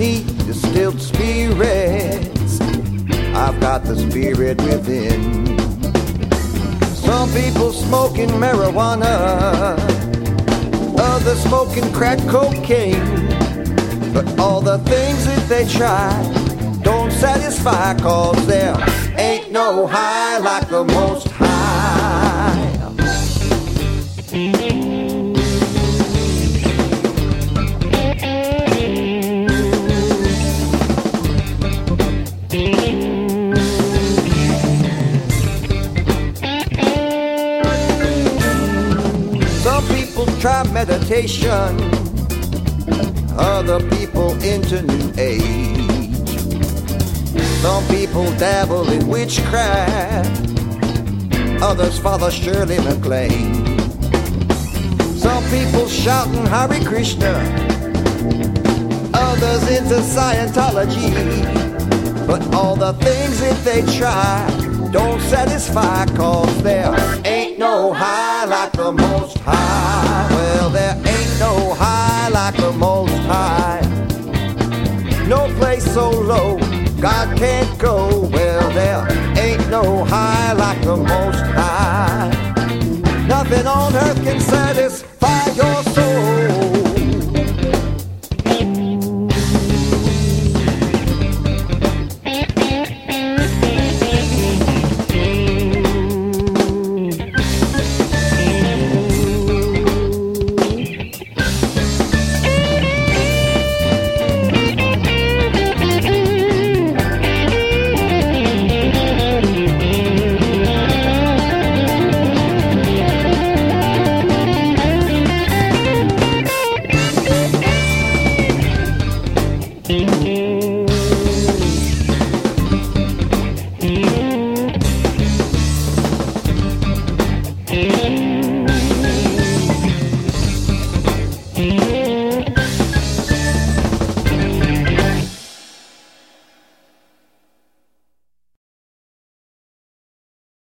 need distilled spirits. I've got the spirit within. Some people smoking marijuana, others smoking crack cocaine. But all the things that they try don't satisfy, 'cause there ain't no high like the Most High. Some people try meditation, other people into New Age. Some people dabble in witchcraft, others follow Shirley MacLaine. Some people shouting Hare Krishna, others into Scientology. But all the things that they try don't satisfy, 'cause there ain't no high like the Most High. Well, there ain't no high like the Most High. No place so low God can't go. Well, there ain't no high like the Most High. Nothing on earth can satisfy your soul. Mm-hmm.